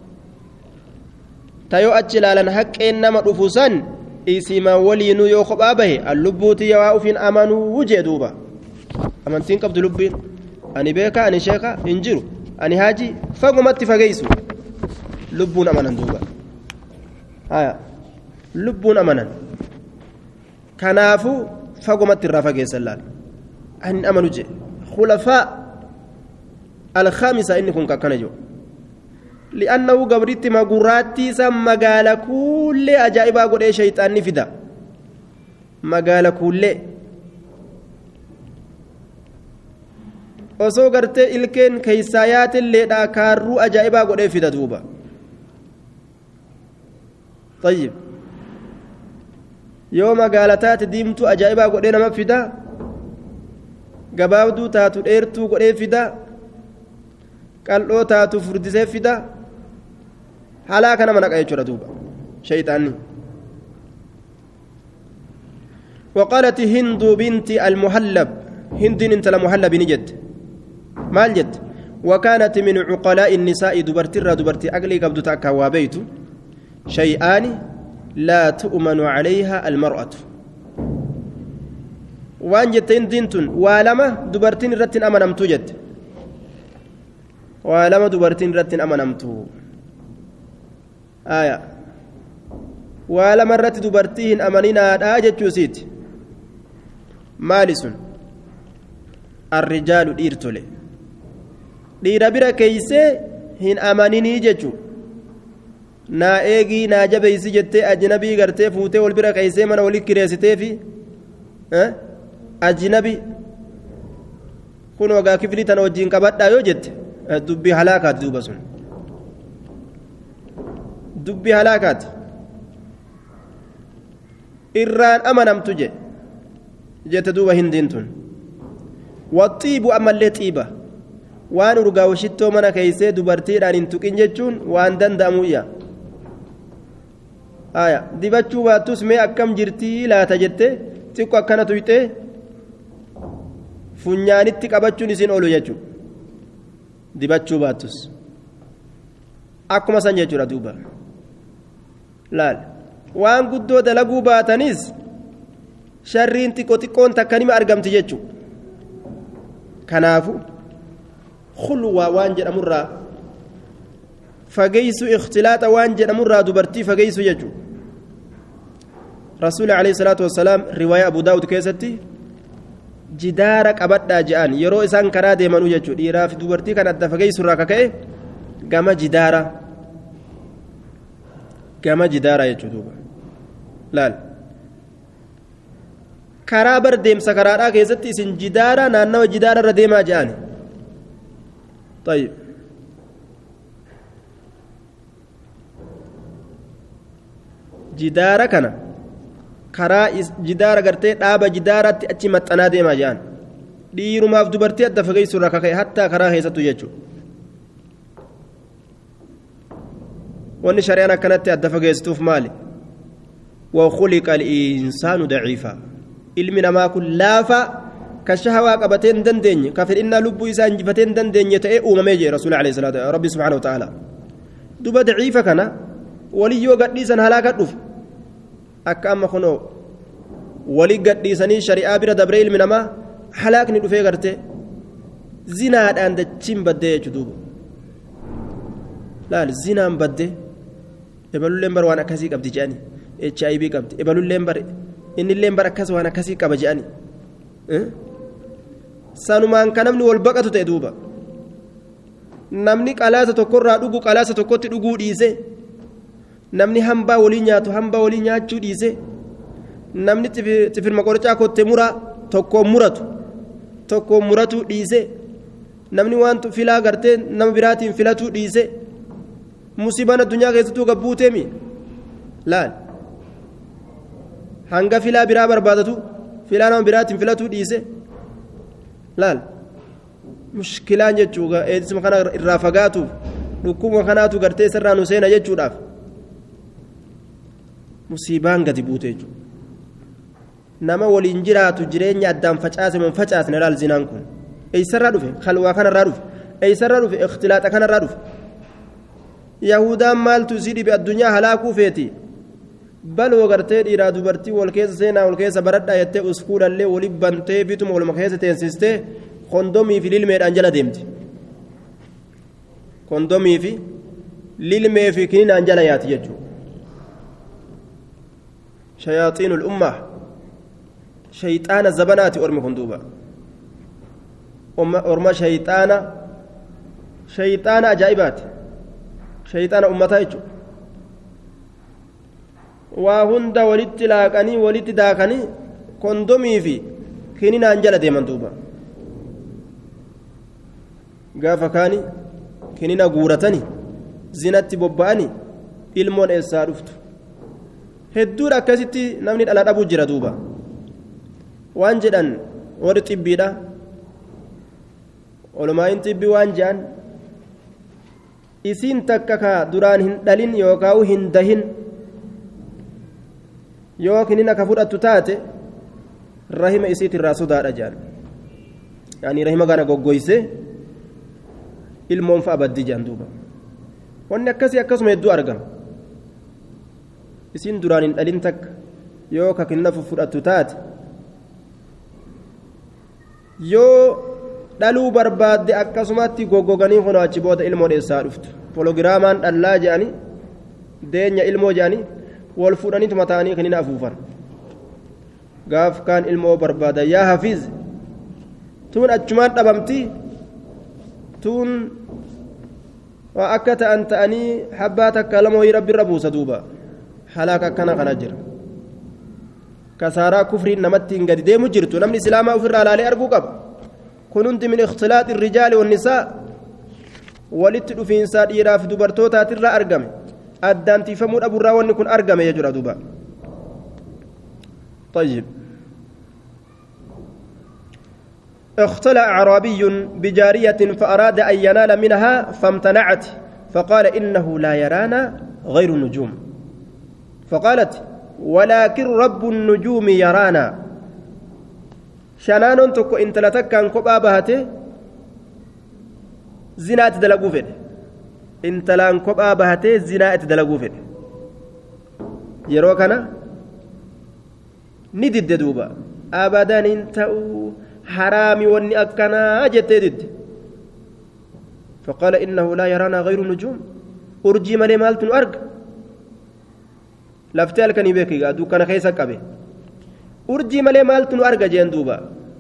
tayoo achi ilaalan haqqeen nama dhufu san isima waliinuu yoo kophaa bahe allubbuu tiyya waa ufiin amanuu jee duuba amantiin qabdu lubbiin ani beeka ani sheeka hin jiru ani haaji fagumatti fageessu لبون أمانا دوبا لبون أمانا كنافو فقمت الرافقة سلال أن أمنوا جي خلفاء الخامسة إنكم كنجو لأنه قبرت مقراتي سم مقال كل أجائبا قد إيه شيطان نفدا مقال كل osoo gartee ilkeen keeysaayaatiilleedha kaarruu ajaa'ibaa godhee fida duuba طيب yoo magaala taate diimtuu ajaa'ibaa godhee nama fida gabaabduu taatu dheertuu godhee fida qal'oo taatu furdisee fida halaa kana mana qa'a jechuudha duuba shayxaanni وقالت هند بنت المهلب هند انت المهلب نجد مال جد وكانت من عقلاء النساء دبرتي أقلي قبض تأكا وبيت شيئان لا تؤمن عليها المرأة waan jette hindiin tun waa lama dubartiin irratti hin amanamtu jette waa lama dubartiin irratti hin amanamtu aya waa lama irratti dubartii hin amaninaadha jechuu isiiti maali sun arrijaalu dhiirtole dhiira bira keeysee hin amaninii jechuu naa eegii naa jabeeysi jettee ajnabii gartee fuutee wal bira keeysee mana wali kireessiteefi ajnabi kun wagaa kiflii tana wajjiin qabadhaa yoo jette dubbii halaakaati duuba sun dubbii halaakaati irraan amanamtu jette duuba hindiin tun waxiibu ammallee xiiba waan urgaa'u shittoo mana keeysee dubartiidhaan hin tuqin jechuun waan danda'amuyya aya dibachuu baattus mee akkam jirtii laata jette xiqqo akkana tuyxee funyaanitti qabachuun isin oolu jechuu dibachuu baattus akkuma san jechuudha duuba laal waan guddoo dalaguu baatanis sharriin xiqqoon takka nima argamti jechuu kanaafu khulwaa waan jedhamurraa fageeysu ikhtilaaxa waan jedhamurraa dubartii fageeysu jechuu rasuuli alayhi salaatu wassalaam riwaaya abu daawud keessatti jidaara qabadhaa je'an yeroo isaan karaa deemanuu jechuu dhiiraa fi dubartii kan adda fageeysurraa kaka'e gama jidaara jechuu duuba laal karaa bar deemsa karaadhaa keessatti isin jidaara naannawa jidaara irra deemaa je'an طيب jidaara kana karaa jidaara gartee dhaaba jidaaratti achi maxxanaa deemaa je'an dhiirumaaf dubartii adda fageessurraa kaka'e hattaa karaa keessattu jechuudha wanni shari'aan akkanatti adda fageessituuf maali وخلق الإنسان ضعيفا ilmi namaa kun laafa ka shahawaa qabateen dandeenye ka fedhinnaa lubbuu isaa injifateen dandeenye ta'ee uumamee jee rasuuli alayhi salaatu rabbi subhaanahu wa ta'ala duba daciifa kana waliyyoo gadhiisan halaaka dhufu akka amma kunoo walii gadhiisanii shari'aa bira dabree ilmi namaa halaakni dhufee gartee zinaadhaan dachiin baddee jechuu duuba laal zinaan baddee ebalulleen bar waan akkasii qabdi je'anii HIV qabdi ebalulleen bar innilleen bar akkas waan akkasii qaba je'anii sanumaan kan namni wal baqatu ta'e duuba namni qalaasa tokkorraa dhugu qalaasa tokkotti dhuguu dhiise namni hambaa walii nyaatu hambaa walii nyaachuu dhiise namni xifirma qorichaa kotte muraa tokkoon muratu dhiise namni waan filaa gartee nama biraatiin filatuu dhiise musiibaan addunyaa keessattuu gabbuuteemi laal hanga filaa biraa barbaadatu filaa nama biraatiin filatuu dhiise laal mushkilaan jechuudha eedsima kana irraa fagaatuuf dhukkuma kanaatu gartee isarraa nu seena jechuudhaaf musiibaan gadi buute jechuudha nama waliin jiraatu jireenya addaan facaase mon facaasne laal zinaan kun eeysarraa dhufe khalwaa kanarraa dhufe eeysarraa dhufe ikhtilaaxa kanarraa dhufe yahudaan maaltu isii dhibe addunyaa halaakuu feeti baloo gartee dhiiraa dubartii wal keessa seenaa wal keessa baradhaa jettee uskuudhallee wali bantee bituma waluma keessa teensistee kondomii fi lilmeedhaan jala deemti kondomii fi lilmee fi kininaan jala yaati jechuudha shayaaxiinul ummaa shayxaana zabanaati ormi kun duuba orma shayxaana ajaa'ibaati shayxaana ummataa jechuudha waa hunda walitti laaqanii walitti daakanii kondomii fi kininaan jala deeman duuba gaafa kaani kinina guuratanii zinatti bobba'anii ilmoon eessaa dhuftu hedduudha akkasitti namni dhala dhabuu jira duuba waan jedhan warri xibbiidha olumaayin xibbii waan jedhan isiin takka ka duraan hin dhalin yookaan hin dahin yoo kinina ka fudhattu taate rahima isiit irraa sodaadha jedhan yaani rahima kana goggoyse ilmoon fa'a baddi jedhan duuba wanni akkasii akkasuma hedduu argama isiin duraan hin dhalin takka yoo ka kinina fudhattu taate yoo dhaluu barbaadde akkasumatti goggoganii kun achi booda ilmoo dheessaa dhuftu pologiraamaan dhallaa jedhanii deenya ilmoo jedhanii wal fuudhaniitu mataanii kanina afuufan gaaf kaan ilmoo barbaada yaa hafiz tuun achumaan dhabamti tuun waa akka ta'an ta'anii habbaa takka lama wayii rabbi irra buusa duuba halaaka akkana kana jira kasaaraa kufriin namatti hin gadi deemu jirtu namni islaamaa ofirraa laalee arguu qaba kun hundi min ikhtilaaxi irrijaali wannisaa walitti dhufiinsaa dhiiraaf dubartootaatirraa argame addaantiifamuu dhaburraa wanni kun argame jechuudha duuba طيب اختلى أعرابي بجارية فأراد أن ينال منها فامتنعت فقال إنه لا يرانا غير النجوم فقالت ولكن رب النجوم يرانا شنان تكو انت لتكن كبا بهته زنات دلقو فيه انت لان كبا بهته زنات دلقو فيه يروكنا ندد دوبا أبدا انتو حرامي واني أكنا جتدد فقال إنه لا يرانا غير النجوم أرجي مالي مالتن أرق لفتال كان يبكي قادو كان خيسك أبي أرجي مالي مالتن أرق جين دوبا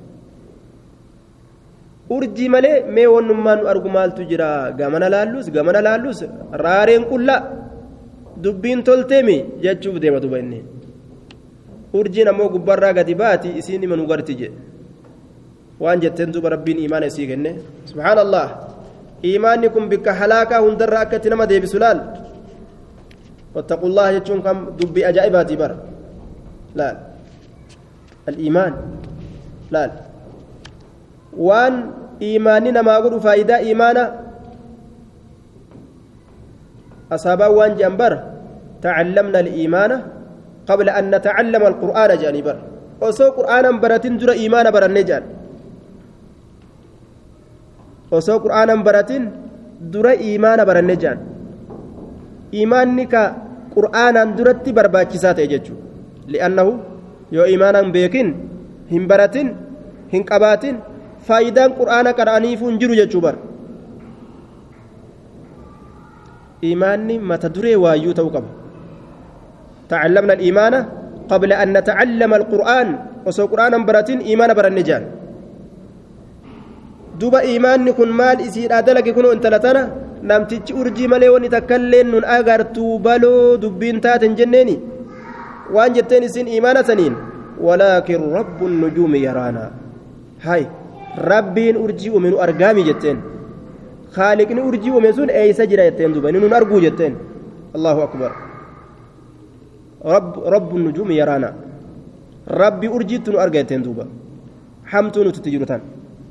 أرجي مالي مي ونمان أرق مالتو جرا قامنا لالوس رارين كلا دبين تلتمي جاتشوف ديما دوبا إني أرجي نمو قبرا قدباتي إسيني من وقرتي waan jetteen duuba rabbiin iimaana isii kenne subhaanallah iimaanni kun bikka halaakaa hundarra akkatti nama deebisu laal wattaqullaha jechuun kam dubbii ajaa'ibaatii bara laal al-iimaan laal waan iimaanni namaa godhu faayidaa iimaana asaabaan waan je'an bara tacallamna al-iimaana qabla an natacallama al-qur'aana jedhanii bara osoo qur'aanan baratin dura iimaana barannee jedhan osoo qur'aanan baratin dura iimaana baranne jaan iimaanni ka qur'aanaan duratti barbaachisaa ta'e jechuudha li'annahu yoo iimaanan beekin hin baratin hin qabaatin faayidaan qur'aana qara'aniifuu hin jiru jechuu bar iimaanni mata duree waayyuu ta'uu qaba tacallamna al-iimaana qabla an natacallama al-qur'aan osoo qur'aanan baratin iimaana baranne jaan duba iimaanni kun maal isiidhaa dalage kunoo intala tana namtichi urjii malee wanni takkaillee nun agartuu baloo dubbiin taaten jenneeni waan jetteen isin iimaana saniin walaakin rabbu nujuumi yaraana hay rabbiin urjii uume nu argaami jetteen haaliqni urjii uume sun eeysa jira jetteen duba inni nun arguu jetteen allahu akbar rabbu nujuumi yaraana rabbi urjiitti nu arga jetteen duba hamtuu nuti jiru tan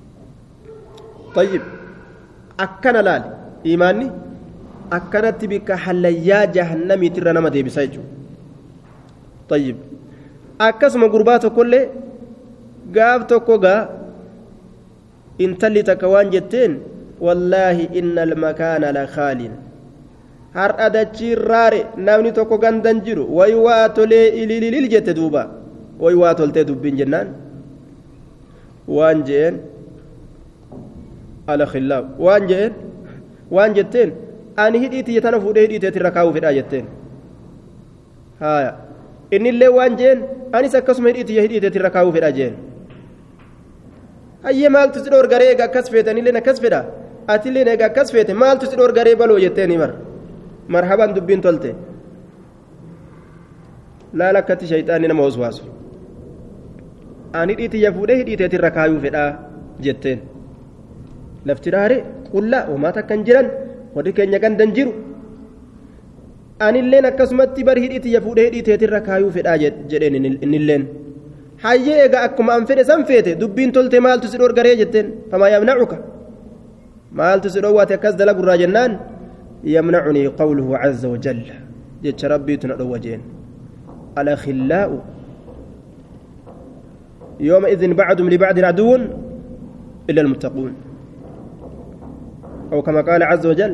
طيب أكنا لال إيماني أكنت بك حليا جهنمي ترى نما دي بسايجو طيب أكسم قربات كله قاب توكوغا إن تلي تكوان جتين والله إن المكان لخال هر أدتشي راري نامني توكو غندنجرو ويواتو لي إلي للجت دوبا ويواتو لتدوبين جنان وانجين على خلاف وان جتين أنا هديتي يتنفو هديتي تركاو في الآيتين هايا إن اللي وان جين أنا سكسم هديتي تركاو في الآيتين أي مال تسدور غريغا كسفت أنا اللي نكسفت أتلي نيغا كسفت مال تسدور غريبا لو يتيني مرحبا دبين تولتي لا لك شيطان نما وسواس أنا هديتي يفو هديتي تركاو في الآيتين laftiraare qullaa uumaa takkan jiran warri keenya gandan jiru anilleen akkasumatti bar hidhiiti ya fuudhee hidhiiteetirra kaayuu fedhaa jedheen innilleen hayyee egaa akkuma an fedhe san feete dubbiin tolte maaltu si dhorgaree jetteen famaa yamnacuka maaltu si dhoowwaate akkas dalagurraa jennaan yamnacunii qawluhu caza wajalla jecha rabbiitu na dhowwa jeen alakhillaa'u يومئذ بعضهم لبعض عدو إلا المتقون أو كما قال عز وجل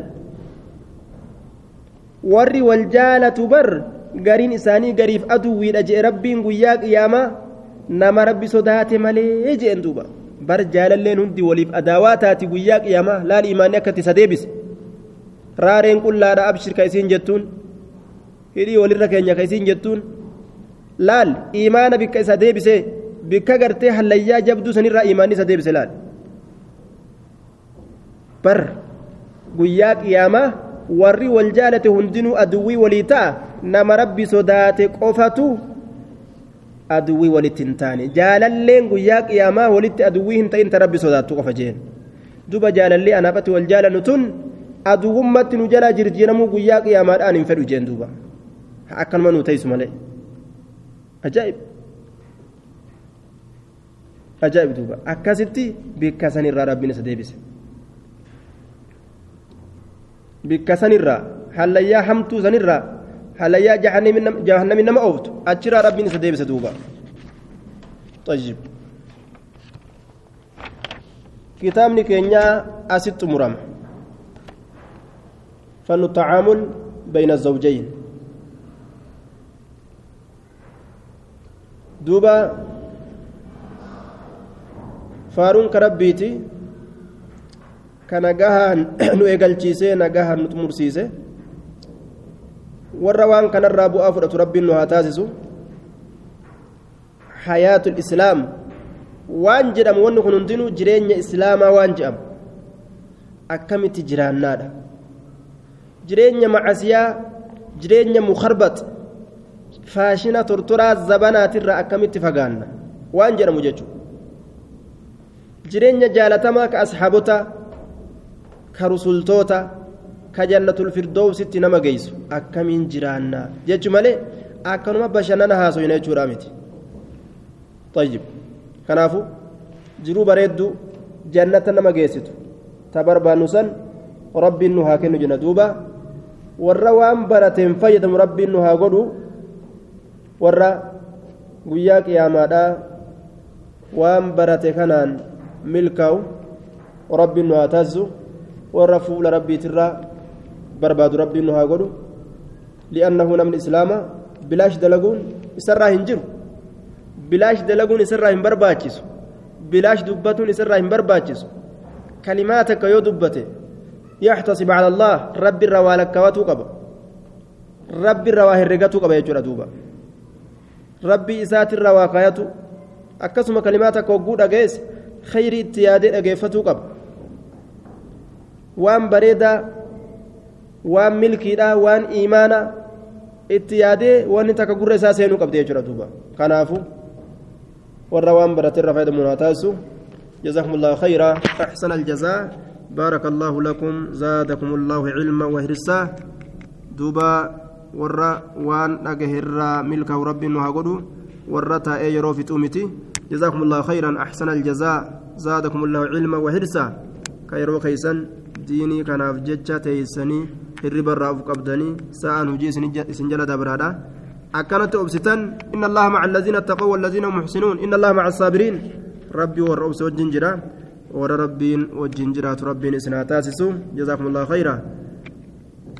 warri wal jaalatu bar gariin isaanii gariif aduwwiidha jee rabbiin guyyaa qiyaamaa nama rabbi sodaate malee jeen duuba bar jaalalleen hundi waliif adaawaa taati guyyaa qiyaamaa laal imaanni akkatti isa deebise raareen qullaadha abshir ka isiin jettuun hidhii walirra keenya ka isiin jettuun laal imaana bikka isa deebise bikka gartee hallayyaa jabduu sanirraa imaanni isa deebise laal bar guyyaa qiyaamaa warri wal jaalate hundinuu aduwwii walii ta'a nama rabbi sodaate qofatu aduwwii walitti hin taane jaalalleen guyyaa qiyaamaa walitti aduwwii hin ta'in ta rabbi sodaattu qofa jeen duba jaalallee anaafatti wal jaalannu tun aduwwummatti nu jalaa jirjiiramuu guyyaa qiyaamaadhaan hin fedhu jeen duuba akkanuma nu ta'isu malee ajaa'ib duuba akkasitti bikka sanirraa rabbiin isa deebise bikka sanirraa hallayyaa hamtuu sanirraa halayyaa jahannami nama ooftu achirraa rabbiin isa deebise duuba طيب kitaabni keenya asitti xumurama فن التعامل بين الزوجين دوبا فارون كربيتي كنجاها نويجالشيسه نجاها نتمرسيسه والروان كان الرابو أفرط ربي إنه هاتاسسو حياة الإسلام وانجرم ونكون ندينو جرين إسلاما وانجرم أكمت جيران نادا جرين معسيا جرين مخربط فاشنا ترترى زبانات الرا أكمت فقانا وانجرم جيجو جرين جالتما كأصحابتا كرسولتوتا كجنة الفردوس تنما جيسو أكمين جيراننا جيجو مالي أكنما بشننا هاسو ينجو رامتي طيب كنافو جرو بريدو جنة نما جيستو تبربانو سن ربي إنه هاكنو جندوبا warra waan barateen fayyadamu rabbiin nu haa godhu warra guyyaa qiyaamaadhaa waan barate kanaan milkaa'u rabbiin nu haa taasisu warra fuula rabbiitirraa barbaadu rabbiin nu haa godhu li'annahu namni islaama bilaash dalaguun isarraa hin jiru bilaash dalaguun isarraa hin barbaachisu bilaash dubbatuun isarraa hin barbaachisu kalimaa takka yoo dubbate يحتسب على الله رب الروالك واتوقب رب الرواه الرقاتو قبا يجور دوبا ربي إسات الرواقياتو أكسم كلماتك وقود أجيس خير اتيادي أجيفتو قب وان بريدا وان ملكي دا وان إيمانا اتيادي وان تكقر إساسينو قبا يجور دوبا كنافو والروان برات الرفايد مناتاسو جزاكم الله خيرا أحسن الجزاء بارك الله لكم زادكم الله علما وهرسا دوبا ورا وان اجهرا ملك رب وهغدو ورتا ايرو في تومتي جزاكم الله خيرا احسن الجزاء زادكم الله علما وهرسا كيرو كيسن ديني كان افجچا تيسني الربا راف قبدني سان هجي سنجل دبرادا اكنت ابستن ان الله مع الذين اتقوا والذين هم محسنون ان الله مع الصابرين ربي والرؤوس والجنجرا ورا ربين والجنجرات ربين اسنا تاسسو جزاكم الله خيرا